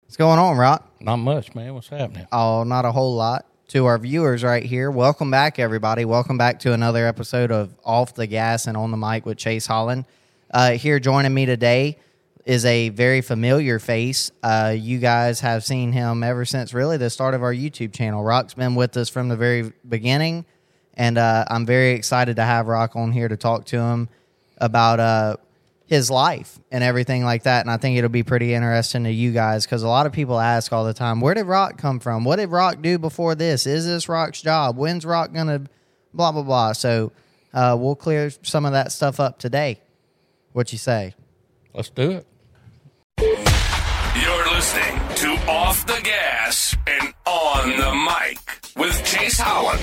What's going on, Rock? Not much, man. What's happening? Oh, not a whole lot. To our viewers right here, welcome back, everybody. Welcome back to another episode of Off the Gas and On the Mic with Chase Holland. Here joining me today is a very familiar face. You guys have seen him ever since really the start of our YouTube channel. Rock's been with us from the very beginning, and I'm very excited to have Rock on here to talk to him about his life and everything like that. And I think it'll be pretty interesting to you guys because a lot of people ask all the time, where did Rock come from? What did Rock do before this? Is this Rock's job? When's Rock going to blah, blah, blah? So we'll clear some of that stuff up today. What you say? Let's do it. You're listening to Off the Gas and On the Mic with Chase Holland.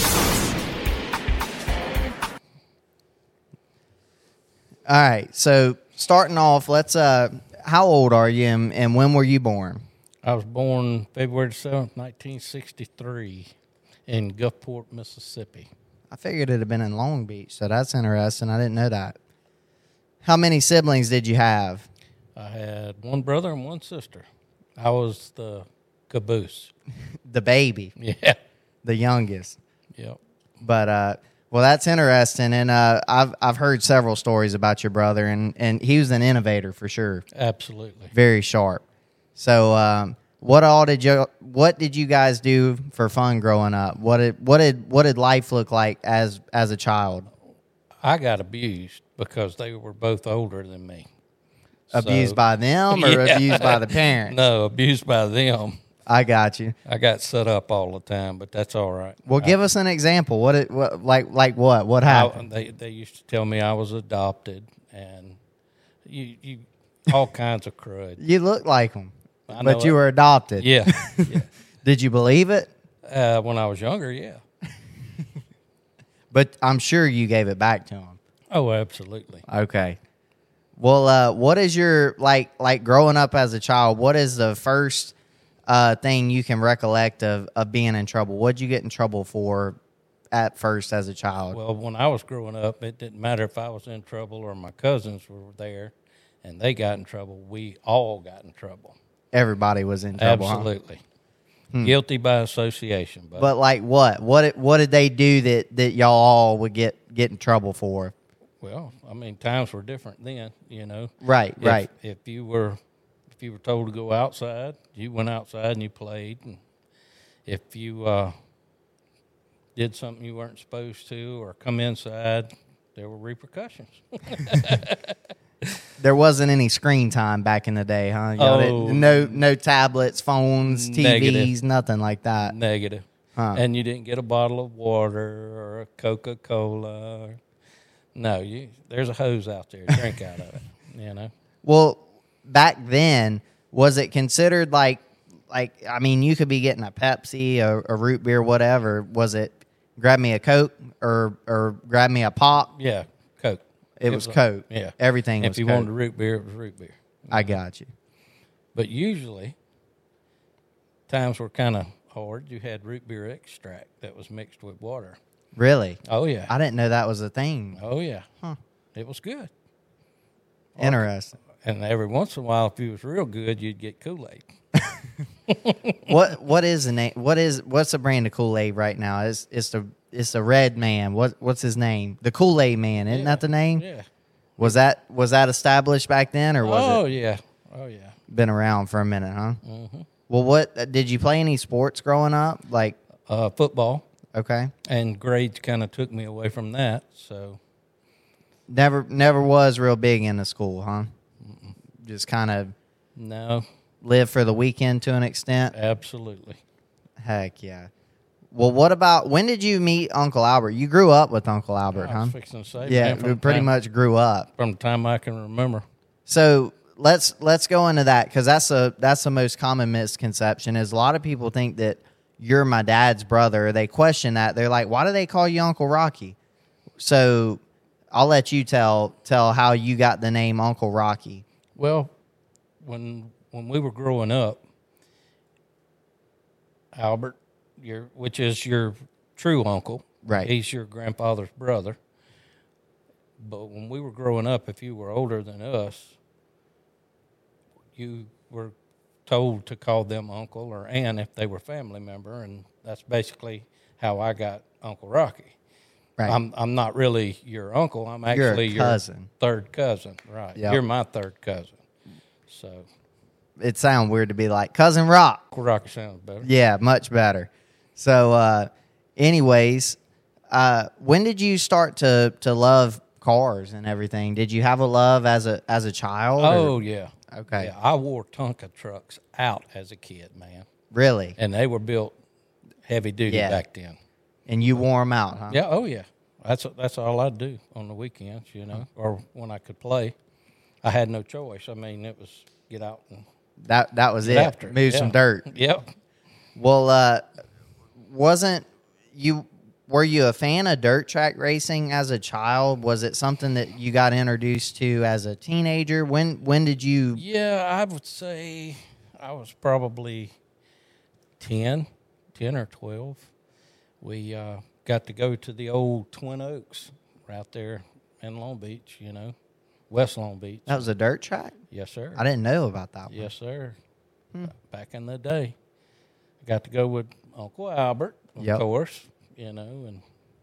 All right, so starting off, let's. How old are you, and when were you born? I was born February 7th, 1963 in Gulfport, Mississippi. I figured it'd have been in Long Beach, so that's interesting. I didn't know that. How many siblings did you have? I had one brother and one sister. I was the caboose. The baby, Yeah. the youngest. Yep. But well, that's interesting, and I've heard several stories about your brother, and he was an innovator for sure. Absolutely. Very sharp. So, what did you guys do for fun growing up? What did life look like as a child? I got abused because they were both older than me. Abused by them or Yeah. abused by the parents? No, abused by them. I got you. I got set up all the time, but that's all right. Well, give us an example. What happened? They used to tell me I was adopted, and you all kinds of crud. You look like them, I know but you it. were adopted. Yeah, yeah. Did you believe it? When I was younger, yeah. But I'm sure you gave it back to them. Oh, absolutely. Okay. Well, what is your like growing up as a child? What is the first thing you can recollect of being in trouble? What'd you get in trouble for at first as a child? Well, when I was growing up, it didn't matter if I was in trouble or my cousins were there, and they got in trouble. We all got in trouble. Everybody was in trouble. Huh? Absolutely. Guilty by association. But like what? What did they do that y'all all would get in trouble for? Well, I mean, times were different then, you know. Right. If you were told to go outside, you went outside and you played. And if you did something you weren't supposed to or come inside, there were repercussions. There wasn't any screen time back in the day, huh? Y'all no tablets, phones, TVs, Negative. nothing like that. Negative. Huh. And you didn't get a bottle of water or a Coca-Cola. No, there's a hose out there. Drink out of it, you know. Well, back then, was it considered like I mean, you could be getting a Pepsi, a root beer, whatever. Was it grab me a Coke or grab me a pop? Yeah, Coke. It was Coke. Yeah. Everything was If you Coke. wanted root beer, it was root beer. I got you. But usually, times were kind of hard. You had root beer extract that was mixed with water. Really? Oh, yeah. I didn't know that was a thing. Oh, yeah. Huh. It was good. Interesting. And every once in a while, if you was real good, you'd get Kool-Aid. What is the name? What's the brand of Kool-Aid right now? It's the Red Man. What's his name? The Kool-Aid Man. Isn't that the name? Yeah. Was that established back then, or was it Yeah. Oh, yeah. been around for a minute? Huh. Mm-hmm. Well, what did you play any sports growing up? Like Football. okay, And grades kind of took me away from that, so... never was real big into school, huh? Just kind of No, live for the weekend to an extent. absolutely. Heck yeah. Well, what about when did you meet Uncle Albert? You grew up with Uncle Albert, I huh? was fixing to say, Yeah, man, from we the pretty time- much grew up. From the time I can remember. So let's go into that because that's the most common misconception is a lot of people think that you're my dad's brother. They question that. They're like, why do they call you Uncle Rocky? So I'll let you tell how you got the name Uncle Rocky. Well, when we were growing up, Albert, which is your true uncle, Right. He's your grandfather's brother. But when we were growing up, if you were older than us, you were told to call them uncle or aunt if they were family member, and that's basically how I got Uncle Rocky. Right. I'm not really your uncle. I'm You're a actually cousin. your third cousin. Right. Yep. You're my third cousin. So It sounds weird to be like Cousin Rock. Uncle Rocky sounds better. Yeah, much better. So, anyways, when did you start to love cars and everything? Did you have a love as a child? Oh or- yeah. Okay. Yeah, I wore Tonka trucks out as a kid, man, Really? and they were built heavy duty Yeah. back then. And you wore them out, huh? Yeah. Oh yeah. That's all I'd do on the weekends, or when I could play. I had no choice. I mean, it was get out and That was get it. after it. Move Yeah. some dirt. Yep. Well, were you a fan of dirt track racing as a child? Was it something that you got introduced to as a teenager? When did you? Yeah, I would say I was probably 10 or 12. We got to go to the old Twin Oaks right there in Long Beach, West Long Beach. That was a dirt track? Yes, sir. I didn't know about that one. Yes, sir. Back in the day. I got to go with Uncle Albert, of Yep. course, and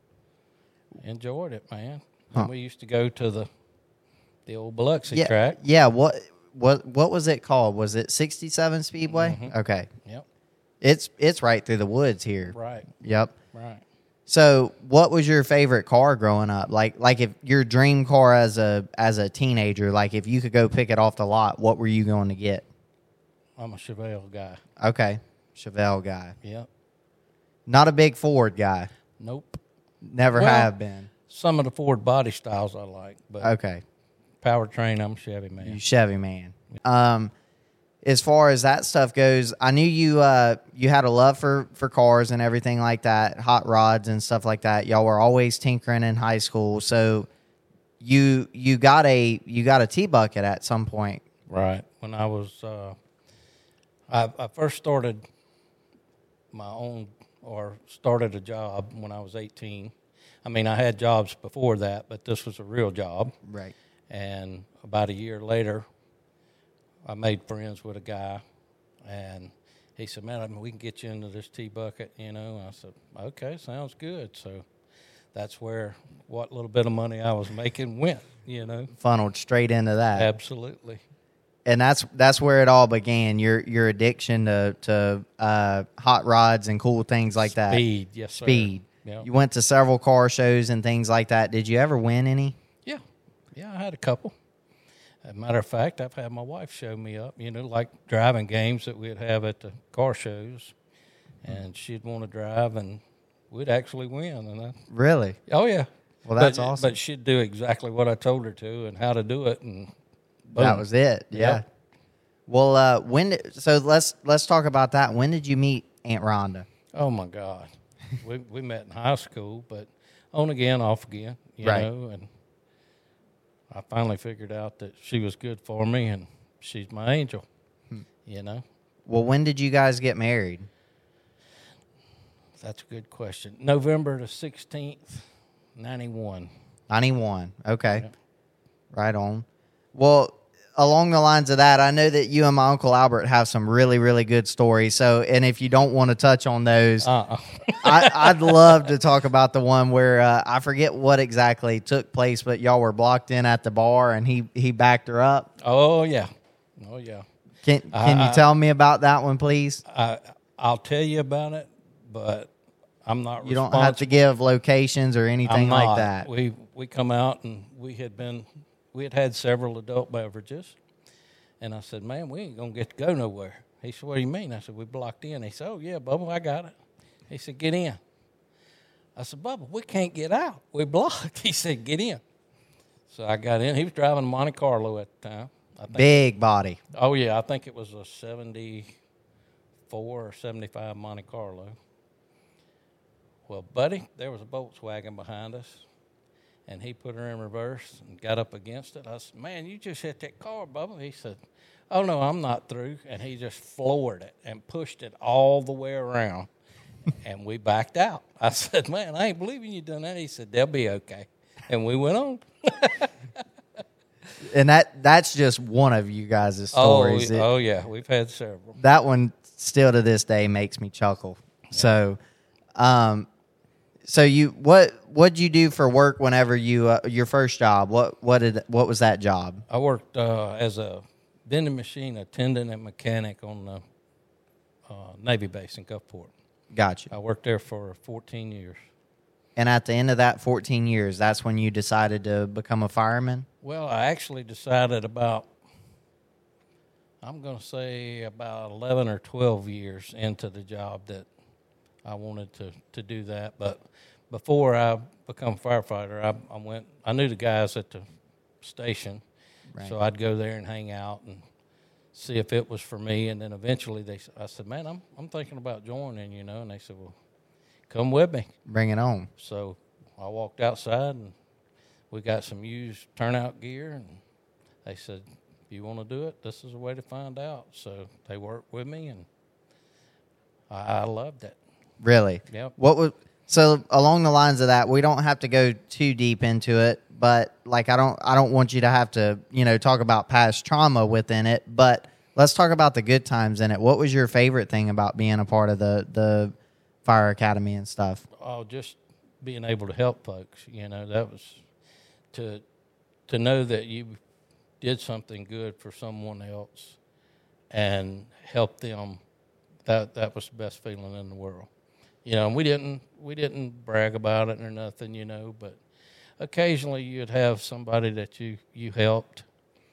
enjoyed it, man. Huh. And we used to go to the old Biloxi Yeah, track. yeah. What was it called? Was it 67 Speedway? Mm-hmm. Okay, Yep. it's right through the woods here. Right. Yep. Right. So, what was your favorite car growing up? Like if your dream car as a teenager, like if you could go pick it off the lot, what were you going to get? I'm a Chevelle guy. Okay, Chevelle guy. Yep. Not a big Ford guy. Nope. Never Well, have been. Some of the Ford body styles I like, but Okay, powertrain, I'm a Chevy man. you Chevy man. As far as that stuff goes, I knew you had a love for cars and everything like that, hot rods and stuff like that. Y'all were always tinkering in high school, so you got a T-bucket at some point. Right. When I was, I first started my own, or started a job when I was 18. I mean, I had jobs before that, but this was a real job. Right. And about a year later, I made friends with a guy, and he said, man, I mean, we can get you into this T-bucket, And I said, okay, sounds good. So that's where what little bit of money I was making went, Funneled straight into that. Absolutely. And that's where it all began. Your addiction to hot rods and cool things like that. Speed, yes, sir. Speed. Yeah. You went to several car shows and things like that. Did you ever win any? Yeah. Yeah, I had a couple. As a matter of fact, I've had my wife show me up, like driving games that we'd have at the car shows. And she'd want to drive, and we'd actually win. And Really? oh, yeah. Well, that's awesome. But she'd do exactly what I told her to and how to do it. And boom. That was it. Yeah. Yep. Well, let's talk about that. When did you meet Aunt Rhonda? Oh, my God. we met in high school, but on again, off again, Right. And I finally figured out that she was good for me, and she's my angel, Well, when did you guys get married? That's a good question. November the 16th, 91. 91. Okay. Yeah. Right on. Well, along the lines of that, I know that you and my Uncle Albert have some really, really good stories. So, and if you don't want to touch on those, I'd love to talk about the one where I forget what exactly took place, but y'all were blocked in at the bar and he backed her up. Oh, yeah. Oh, yeah. Can you tell me about that one, please? I'll tell you about it, but I'm not You don't have to give locations or anything like that. We come out, and we had several adult beverages, and I said, man, we ain't going to get to go nowhere. He said, what do you mean? I said, we blocked in. He said, oh, yeah, Bubba, I got it. He said, get in. I said, Bubba, we can't get out. We're blocked. He said, get in. So I got in. He was driving Monte Carlo at the time. I think. Big body. Oh, yeah, I think it was a 74 or 75 Monte Carlo. Well, buddy, there was a Volkswagen behind us, and he put her in reverse and got up against it. I said, man, you just hit that car, Bubba. He said, oh, no, I'm not through. And he just floored it and pushed it all the way around, and we backed out. I said, man, I ain't believing you done that. He said, they'll be okay. And we went on. And that's just one of you guys' stories. Oh yeah, we've had several. That one still to this day makes me chuckle. Yeah. So what'd you do for work whenever you your first job? What was that job? I worked as a vending machine attendant and mechanic on the Navy base in Gulfport. Gotcha. I worked there for 14 years. And at the end of that 14 years, that's when you decided to become a fireman? Well, I actually decided about 11 or 12 years into the job that I wanted to do that. But before I become a firefighter, I knew the guys at the station, right. So I'd go there and hang out and see if it was for me. And then eventually I said, man, I'm thinking about joining, and they said, well, come with me. Bring it on. So I walked outside, and we got some used turnout gear, and they said, if you want to do it, this is a way to find out. So they worked with me, and I loved it. Really? Yep. So along the lines of that, we don't have to go too deep into it, but like I don't want you to have to, talk about past trauma within it, but let's talk about the good times in it. What was your favorite thing about being a part of the fire academy and stuff? Oh, just being able to help folks. That was to know that you did something good for someone else and help them. That was the best feeling in the world. And we didn't brag about it or nothing, but occasionally you'd have somebody that you helped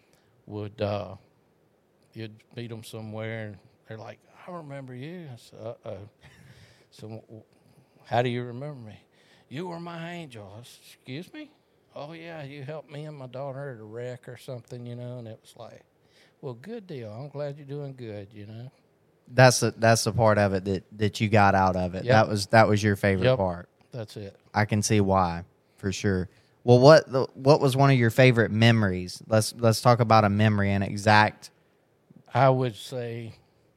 you'd meet them somewhere and they're like, I remember you. I said, uh-oh. So how do you remember me? You were my angel. I said, excuse me? Oh, yeah, you helped me and my daughter at a wreck or something, and it was like, well, good deal. I'm glad you're doing good, That's the part of it that you got out of it. Yep. That was your favorite part. That's it. I can see why, for sure. Well, what was one of your favorite memories? Let's talk about a memory, an exact. I would say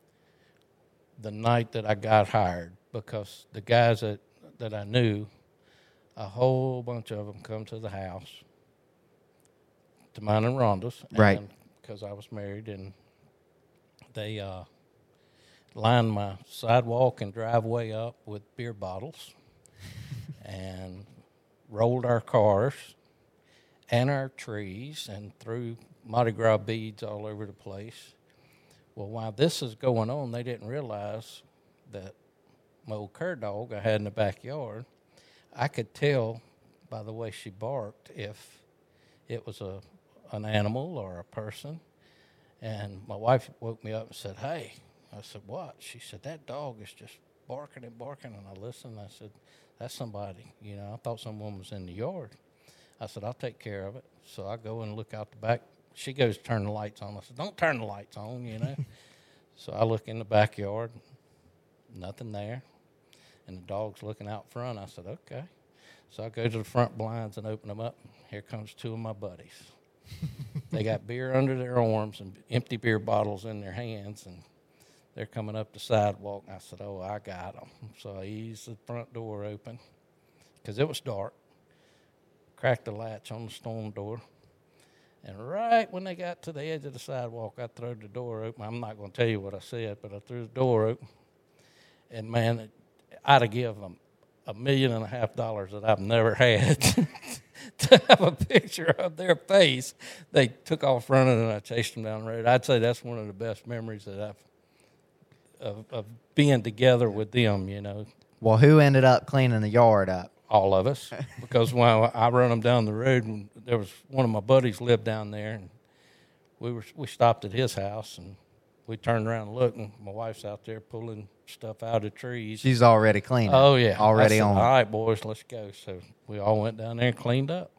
the night that I got hired, because the guys that I knew, a whole bunch of them come to the house, to mine and Rhonda's, right? Because I was married, and they lined my sidewalk and driveway up with beer bottles and rolled our cars and our trees and threw Mardi Gras beads all over the place. Well, while this is going on, they didn't realize that my old cur dog I had in the backyard, I could tell by the way she barked if it was an animal or a person. And my wife woke me up and said, hey. I said, what? She said, that dog is just barking and barking. And I listened. I said, that's somebody. I thought someone was in the yard. I said, I'll take care of it. So I go and look out the back. She goes to turn the lights on. I said, don't turn the lights on, So I look in the backyard, nothing there. And the dog's looking out front. I said, okay. So I go to the front blinds and open them up. Here comes two of my buddies. They got beer under their arms and empty beer bottles in their hands, and they're coming up the sidewalk. I said, oh, I got them. So I eased the front door open because it was dark, cracked the latch on the storm door. And right when they got to the edge of the sidewalk, I threw the door open. I'm not going to tell you what I said, but I threw the door open. And, man, I'd have given them $1.5 million that I've never had to have a picture of their face. They took off running, and I chased them down the road. I'd say that's one of the best memories that I've of being together with them, Well, who ended up cleaning the yard up? All of us, because when I run them down the road, and there was one of my buddies lived down there, and we stopped at his house, and we turned around and looked, and my wife's out there pulling stuff out of trees. She's already cleaning. Oh, yeah. Already on. on. All right, boys, let's go. So we all went down there and cleaned up.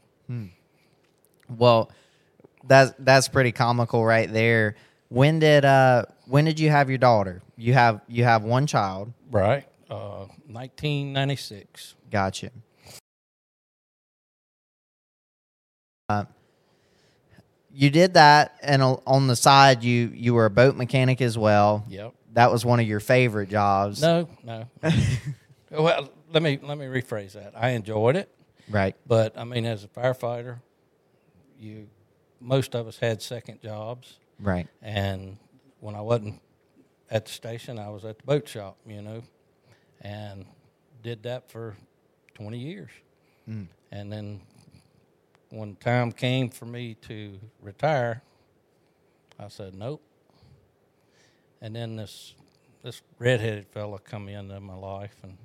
Well, that's pretty comical right there. When did you have your daughter? You have one child. Right. 1996. Gotcha. You did that, and on the side, you were a boat mechanic as well. Yep. That was one of your favorite jobs. No. Well, let me rephrase that. I enjoyed it. Right. But, as a firefighter, most of us had second jobs. Right. And when I wasn't at the station, I was at the boat shop, and did that for 20 years. And then when time came for me to retire, I said, nope. And then this redheaded fella come into my life and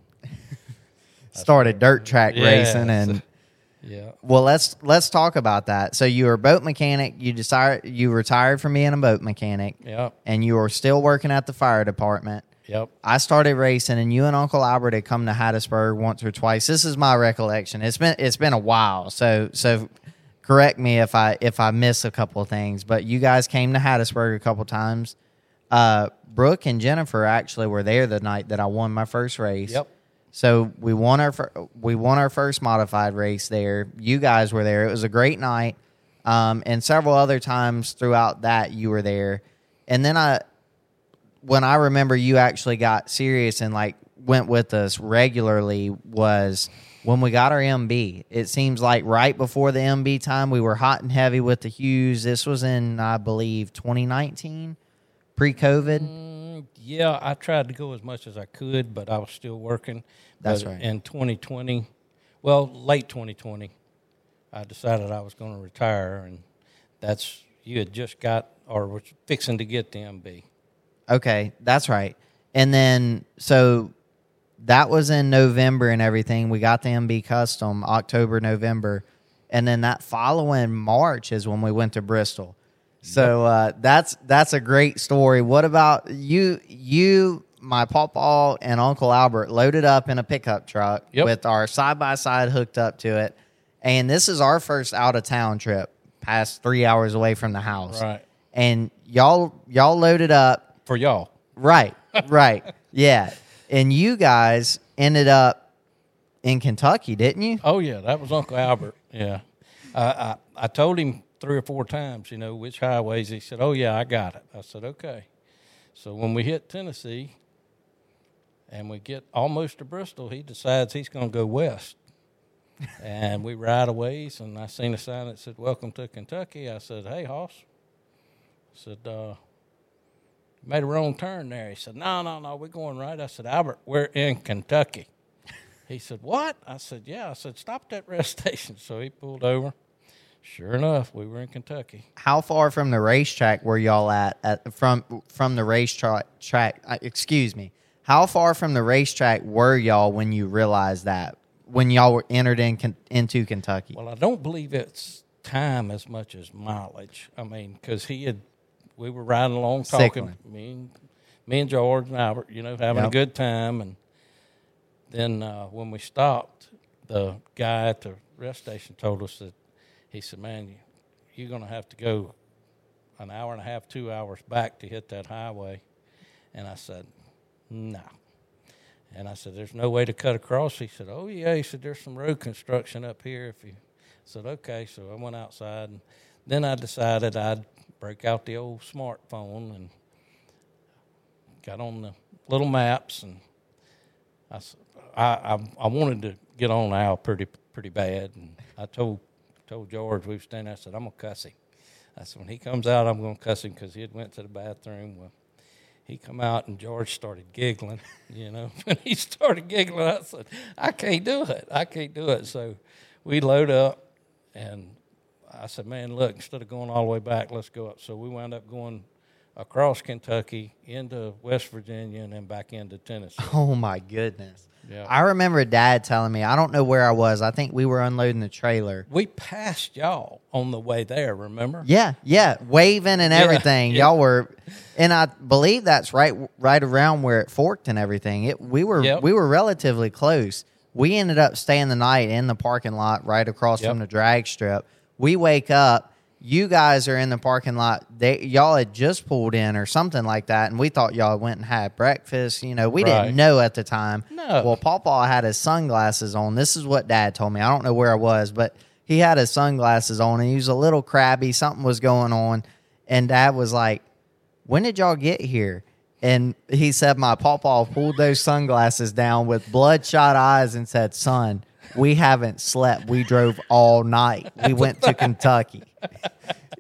started dirt track racing and yeah. Well, let's talk about that. So you were a boat mechanic. You retired from being a boat mechanic. Yep. And you were still working at the fire department. Yep. I started racing, and you and Uncle Albert had come to Hattiesburg once or twice. This is my recollection. It's been a while, so correct me if I miss a couple of things. But you guys came to Hattiesburg a couple times. Brooke and Jennifer actually were there the night that I won my first race. Yep. So we won our first modified race there. You guys were there. It was a great night. And several other times throughout that you were there. And then when I remember you actually got serious and like went with us regularly was when we got our MB. It seems like right before the MB time, we were hot and heavy with the Hughes. This was in, I believe, 2019, pre-COVID. Yeah, I tried to go as much as I could, but I was still working. That's but right. In 2020, late 2020, I decided I was going to retire, and you had just got or was fixing to get the MB. Okay, that's right. And then, so that was in November and everything. We got the MB Custom, October, November. And then that following March is when we went to Bristol. So that's a great story. What about you, my pawpaw, and Uncle Albert loaded up in a pickup truck with our side-by-side hooked up to it. And this is our first out-of-town trip, past 3 hours away from the house. Right. And y'all loaded up. For y'all. Right. Yeah. And you guys ended up in Kentucky, didn't you? Oh, yeah, that was Uncle Albert, yeah. I told him 3 or 4 times, which highways. He said, oh, yeah, I got it. I said, okay. So when we hit Tennessee and we get almost to Bristol, he decides he's going to go west. And we ride a ways, and I seen a sign that said, welcome to Kentucky. I said, hey, Hoss. I said, made a wrong turn there. He said, no, we're going right. I said, Albert, we're in Kentucky. He said, what? I said, yeah. I said, stop at that rest station. So he pulled over. Sure enough, we were in Kentucky. How far from the racetrack were y'all at from the racetrack? Excuse me. How far from the racetrack were y'all when you realized that, when y'all were entered into Kentucky? Well, I don't believe it's time as much as mileage. I mean, because we were riding along talking, me and George and Albert, having a good time. And then when we stopped, the guy at the rest station told us that, he said, man, you're going to have to go an hour and a half, 2 hours back to hit that highway. And I said, no. And I said, there's no way to cut across. He said, oh, yeah. He said, there's some road construction up here. I said, okay. So I went outside, and then I decided I'd break out the old smartphone and got on the little maps, and I wanted to get on Al pretty bad, and I told George, we were standing there, I said, I'm going to cuss him. I said, when he comes out, I'm going to cuss him, because he had went to the bathroom. Well, he come out, and George started giggling, When he started giggling, I said, I can't do it. So we load up, and I said, man, look, instead of going all the way back, let's go up. So we wound up going across Kentucky into West Virginia and then back into Tennessee. Oh, my goodness. Yeah. I remember Dad telling me, I don't know where I was. I think we were unloading the trailer. We passed y'all on the way there, remember? Yeah, waving and everything. Yeah. Y'all were, and I believe that's right around where it forked and everything. We were relatively close. We ended up staying the night in the parking lot right across from the drag strip. We wake up. You guys are in the parking lot. Y'all had just pulled in or something like that, and we thought y'all went and had breakfast. We didn't know at the time. No. Well, Pawpaw had his sunglasses on. This is what Dad told me. I don't know where I was, but he had his sunglasses on, and he was a little crabby. Something was going on, and Dad was like, when did y'all get here? And he said my Pawpaw pulled those sunglasses down with bloodshot eyes and said, son, we haven't slept. We drove all night. We went to Kentucky.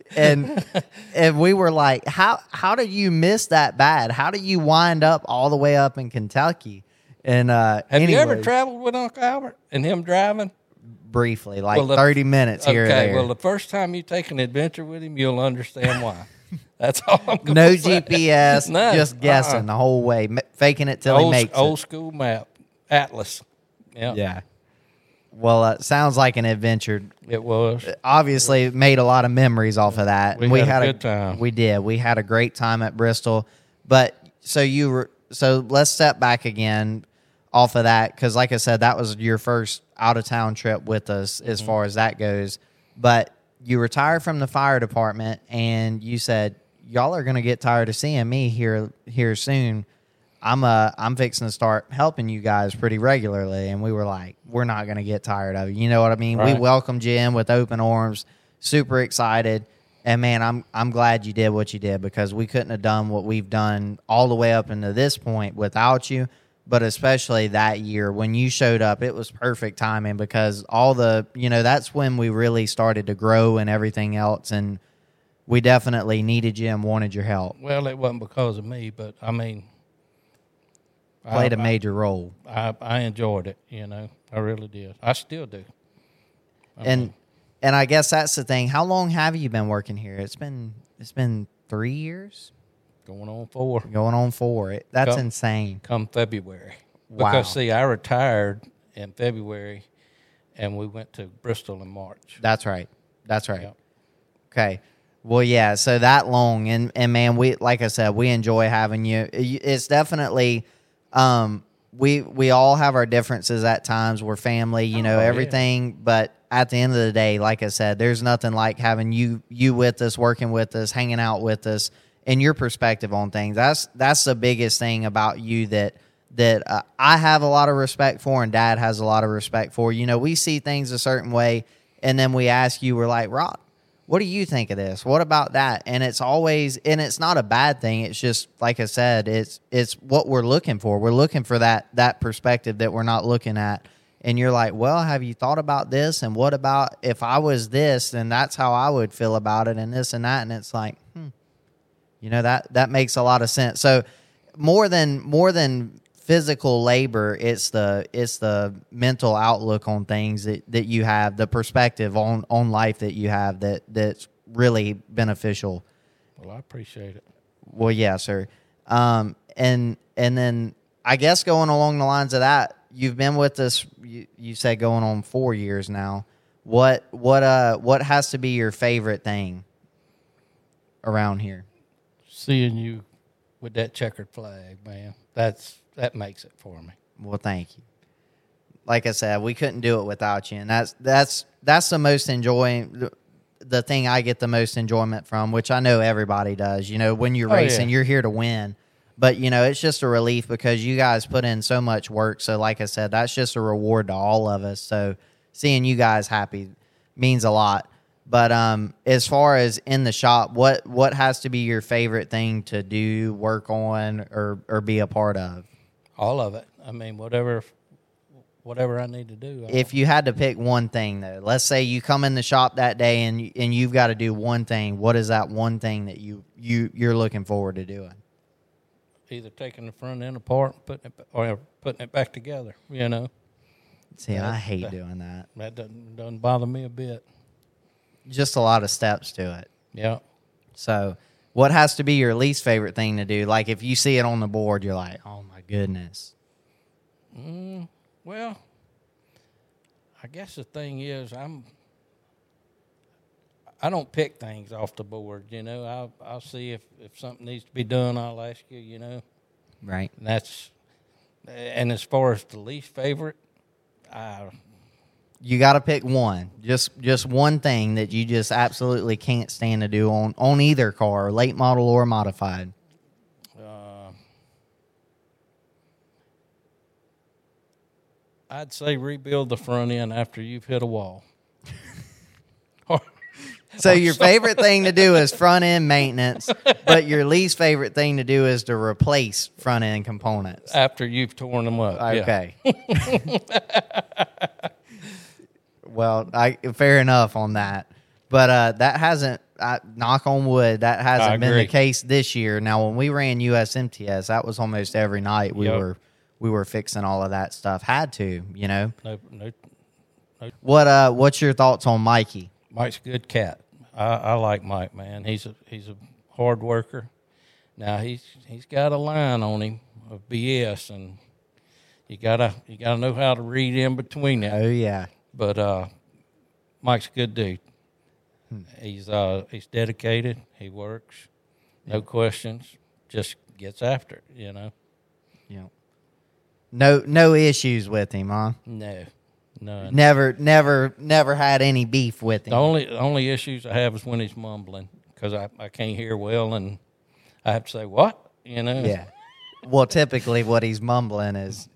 and we were like, how did you miss that bad? How did you wind up all the way up in Kentucky? And Have anyways, you ever traveled with Uncle Albert and him driving? briefly, like Well, 30 minutes here or Okay, there. well, the first time you take an adventure with him, you'll understand why. That's all I'm going No to say. GPS, None. just guessing the whole way, faking it till he makes Old it. school map, Atlas. Yeah, Yeah. Well, sounds like an adventure. it was. Obviously, made a lot of memories off of that. We And had a good time. We did. We had a great time at Bristol. But so let's step back again off of that, because like I said, that was your first out of town trip with us as far as that goes. But you retired from the fire department, and you said, y'all are going to get tired of seeing me here soon. I'm fixing to start helping you guys pretty regularly. And we were like, we're not going to get tired of it. You know what I mean? Right. We welcomed you in with open arms, super excited. And man, I'm glad you did what you did, because we couldn't have done what we've done all the way up into this point without you. But especially that year when you showed up, it was perfect timing, because that's when we really started to grow and everything else. And we definitely needed you and wanted your help. Well, it wasn't because of me, but I mean, Played a major role. I enjoyed it. I really did. I still do. And I guess that's the thing. How long have you been working here? It's been 3 years, Going on 4. going on 4. That's Come- insane. Come February. Wow. Because, see, I retired in February, and we went to Bristol in March. That's right. Yep. Okay. Well, yeah. So that long, and man, we, like I said, we enjoy having you. It's definitely, we all have our differences at times. We're family, everything. But at the end of the day, like I said, there's nothing like having you with us, working with us, hanging out with us, and your perspective on things. That's the biggest thing about you that I have a lot of respect for, and Dad has a lot of respect for. We see things a certain way, and then we ask you, we're like, Rod, what do you think of this? What about that? And it's always, and it's not a bad thing. It's just, like I said, it's what we're looking for. We're looking for that perspective that we're not looking at. And you're like, well, have you thought about this? And what about if I was this, then that's how I would feel about it, and this and that. And it's like, that makes a lot of sense. So more than physical labor, it's the mental outlook on things that you have, the perspective on life that you have that's really beneficial. Well, I appreciate it. Well, yeah, sir. And then I guess going along the lines of that, you've been with us, you said going on 4 years now. What has to be your favorite thing around here? Seeing you with that checkered flag, man, that makes it for me. Well, thank you. Like I said, we couldn't do it without you, and that's the most enjoying, the thing I get the most enjoyment from, which I know everybody does. When you're racing, you're here to win, but it's just a relief because you guys put in so much work. So, like I said, that's just a reward to all of us. So, seeing you guys happy means a lot. But as far as in the shop, what has to be your favorite thing to do, work on, or be a part of? All of it. I mean, whatever I need to do. If you had to pick one thing, though, let's say you come in the shop that day and you've got to do one thing. What is that one thing that you're looking forward to doing? Either taking the front end apart or putting it back together, See, I hate doing that. That doesn't bother me a bit. Just a lot of steps to it. Yeah. So what has to be your least favorite thing to do? Like if you see it on the board, you're like, oh, my goodness. Well, I guess the thing is I don't pick things off the board, I'll see if something needs to be done, I'll ask you, Right. And as far as the least favorite, you got to pick one. Just one thing that you just absolutely can't stand to do on either car, late model or modified. I'd say rebuild the front end after you've hit a wall. So your favorite thing to do is front end maintenance, but your least favorite thing to do is to replace front end components. After you've torn them up. Okay. Well, fair enough on that. But that hasn't, knock on wood, that hasn't been the agree. case this year. Now, when we ran USMTS, that was almost every night we Yep. were fixing all of that stuff. Had to, you know. No, What's your thoughts on Mikey? Mike's a good cat. I like Mike, man. He's a hard worker. Now he's got a line on him of BS, and you gotta know how to read in between that. Oh yeah, But Mike's a good dude. He's dedicated. He works, no questions, just gets after it. You know. yeah. No issues with him, huh? No, none. Never had any beef with him. The only issues I have is when he's mumbling because I can't hear well, and I have to say what, you know. Yeah. Well, typically what he's mumbling is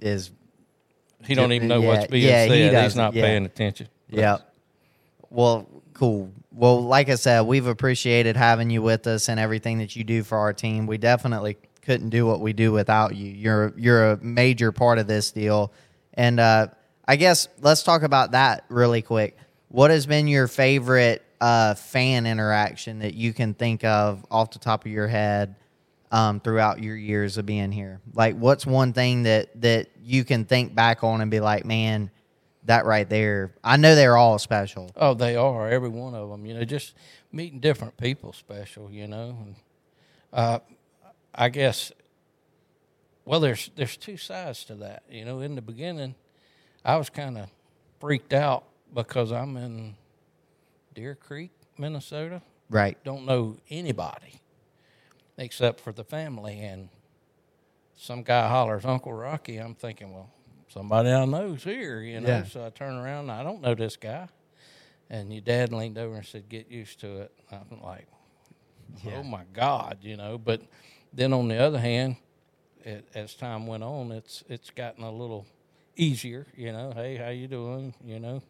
He don't even know what's being yeah, he said. He's doesn't, not yeah. paying attention. yeah. Well, cool. Well, like I said, we've appreciated having you with us and everything that you do for our team. We definitely couldn't do what we do without you. You're a major part of this deal. And I guess let's talk about that really quick. What has been your favorite fan interaction that you can think of off the top of your head throughout your years of being here? Like, what's one thing that you can think back on and be like, man, that right there, I know they're all special. Oh, they are, every one of them. You know, just meeting different people special, you know. And, I guess, well, there's two sides to that. You know, in the beginning, I was kind of freaked out because I'm in Deer Creek, Minnesota. Right. Don't know anybody except for the family. And some guy hollers, Uncle Rocky. I'm thinking, well, somebody I know's here, you know. Yeah. So I turn around, and I don't know this guy. And your dad leaned over and said, get used to it. I'm like, oh, my God, you know. But then on the other hand, as time went on, it's gotten a little easier, you know. Hey, how you doing, you know.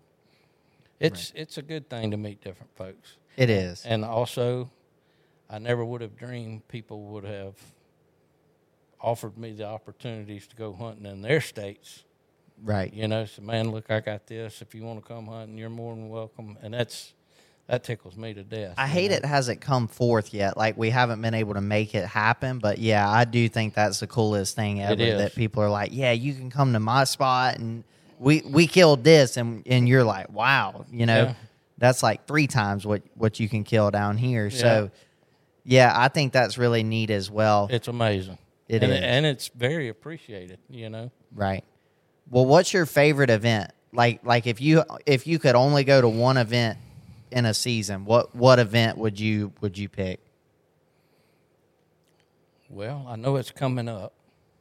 It's a good thing to meet different folks. It is. And also, I never would have dreamed people would have offered me the opportunities to go hunting in their states. Right. You know, so, man, look, I got this. If you want to come hunting, you're more than welcome. And that tickles me to death. I hate it hasn't come forth yet. Like, we haven't been able to make it happen. But, yeah, I do think that's the coolest thing ever, is. that people are like, yeah, you can come to my spot, and we killed this. And you're like, wow, you know, Yeah. that's like 3 times what you can kill down here. So, yeah, I think that's really neat as well. It's amazing. It is. And it's very appreciated, you know. Right. Well, what's your favorite event? Like if you could only go to one event in a season, what event would you pick? Well, I know it's coming up.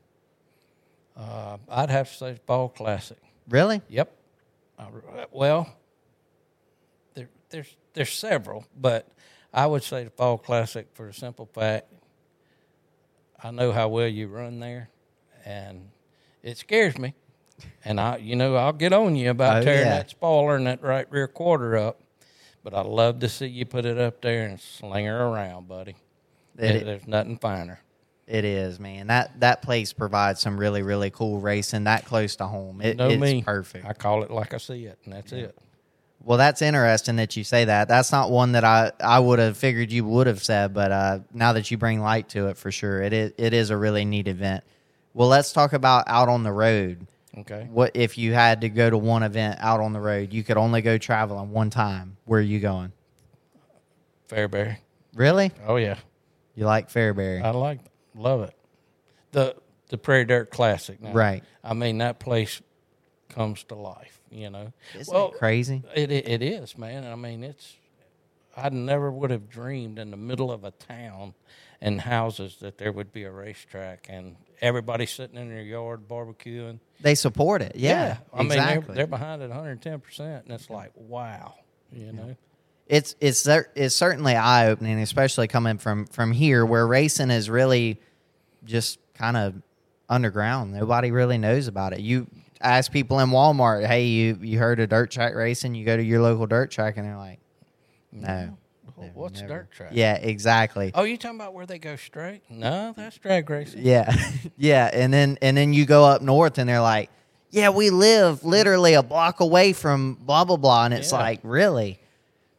I'd have to say Fall Classic. Really? Yep. Well, there's several, but I would say the Fall Classic for the simple fact I know how well you run there, and it scares me. And I'll get on you about tearing that spoiler and that right rear quarter up, but I love to see you put it up there and sling her around, buddy. There's nothing finer. It is, man. That place provides some really, really cool racing that close to home. It's perfect. I call it like I see it, and that's it. Well, that's interesting that you say that. That's not one that I would have figured you would have said, but now that you bring light to it, for sure, it is a really neat event. Well, let's talk about out on the road. Okay. What if you had to go to one event out on the road? You could only go traveling one time. Where are you going? Fairbury. Really? Oh yeah. You like Fairbury? I love it. The Prairie Dirt Classic. Now, Right. I mean, that place comes to life. You know. Isn't it crazy? It is, man. I mean, I never would have dreamed in the middle of a town and houses that there would be a racetrack and everybody sitting in their yard barbecuing. They support it. Yeah, I exactly. mean, they're behind it 110%, and it's like, wow, you know. It's certainly eye opening, especially coming from here, where racing is really just kind of underground. Nobody really knows about it. You ask people in Walmart, hey, you heard of dirt track racing? You go to your local dirt track, and they're like, no. What's never. dirt track? Yeah, exactly. Oh, you talking about where they go straight? No, that's drag racing. Yeah, yeah, and then you go up north, and they're like, yeah, we live literally a block away from blah blah blah, and it's like, really?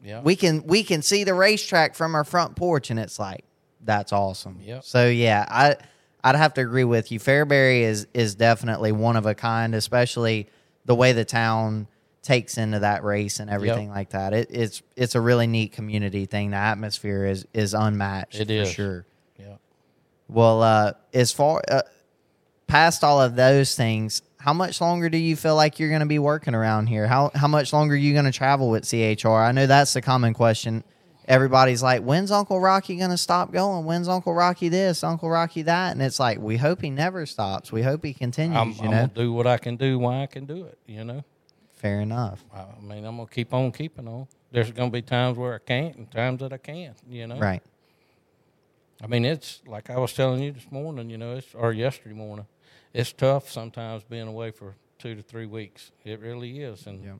Yeah. We can see the racetrack from our front porch, and it's like, that's awesome. Yep. So yeah, I'd have to agree with you. Fairbury is definitely one of a kind, especially the way the town takes into that race and everything like that. It's a really neat community thing. The atmosphere is unmatched. It for is. sure. Yeah. Well, as far past all of those things, how much longer do you feel like you're going to be working around here? How much longer are you going to travel with CHR? I know that's the common question. Everybody's like, when's Uncle Rocky going to stop going? When's Uncle Rocky this, Uncle Rocky that? And it's like, we hope he never stops. We hope he continues, I'm going to do what I can do while I can do it, you know? Fair enough. I mean, I'm going to keep on keeping on. There's going to be times where I can't and times that I can, you know? Right. I mean, it's like I was telling you this morning, you know, or yesterday morning. It's tough sometimes being away for 2 to 3 weeks. It really is. And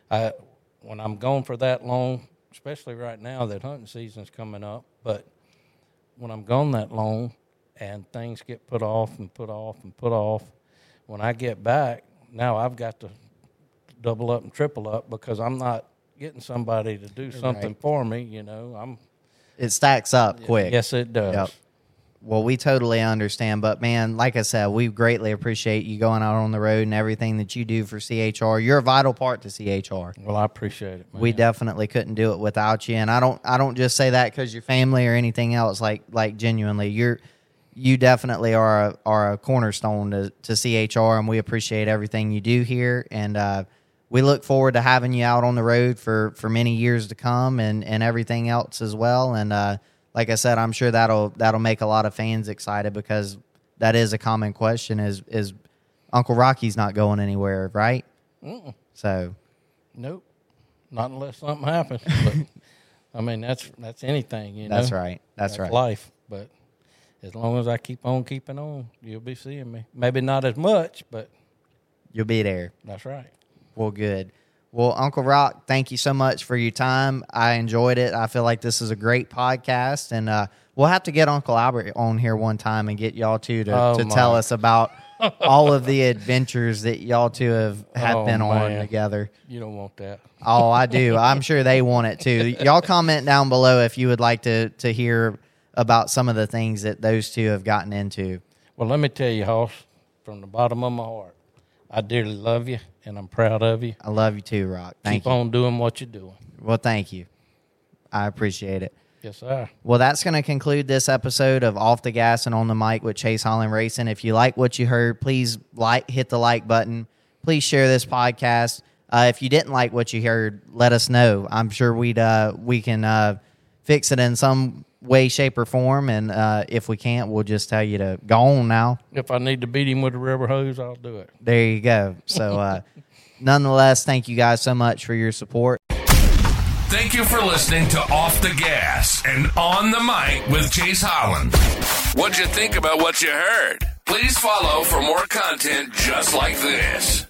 when I'm gone for that long, especially right now that hunting season's coming up, but when I'm gone that long and things get put off and put off and put off, when I get back, now I've got to double up and triple up because I'm not getting somebody to do something for me, you know. It stacks up quick. Yes, it does. Yep. Well, we totally understand, but man, like I said, we greatly appreciate you going out on the road and everything that you do for CHR. You're a vital part to CHR. Well, I appreciate it, man. We definitely couldn't do it without you, and I don't just say that because you're family or anything else. Like genuinely, you definitely are a cornerstone to CHR, and we appreciate everything you do here, and we look forward to having you out on the road for many years to come, and everything else as well, and. Like I said, I'm sure that'll make a lot of fans excited because that is a common question: is Uncle Rocky's not going anywhere, right? Mm-mm. So, nope, not unless something happens. But I mean, that's anything, you know. That's right. That's right. Life, but as long as I keep on keeping on, you'll be seeing me. Maybe not as much, but you'll be there. That's right. Well, good. Well, Uncle Rock, thank you so much for your time. I enjoyed it. I feel like this is a great podcast, and we'll have to get Uncle Albert on here one time and get y'all two to tell us about all of the adventures that y'all two have been on together. You don't want that. Oh, I do. I'm sure they want it too. Y'all comment down below if you would like to hear about some of the things that those two have gotten into. Well, let me tell you, Hoss, from the bottom of my heart, I dearly love you, and I'm proud of you. I love you too, Rock. Thank you. Keep on doing what you're doing. Well, thank you. I appreciate it. Yes, sir. Well, that's going to conclude this episode of Off the Gas and On the Mic with Chase Holland Racing. If you like what you heard, please hit the like button. Please share this podcast. If you didn't like what you heard, let us know. I'm sure we can fix it in some way, shape, or form. And if we can't, we'll just tell you to go on now. If I need to beat him with a rubber hose, I'll do it. There you go. So, nonetheless, thank you guys so much for your support. Thank you for listening to Off the Gas and On the Mic with Chase Holland. What'd you think about what you heard? Please follow for more content just like this.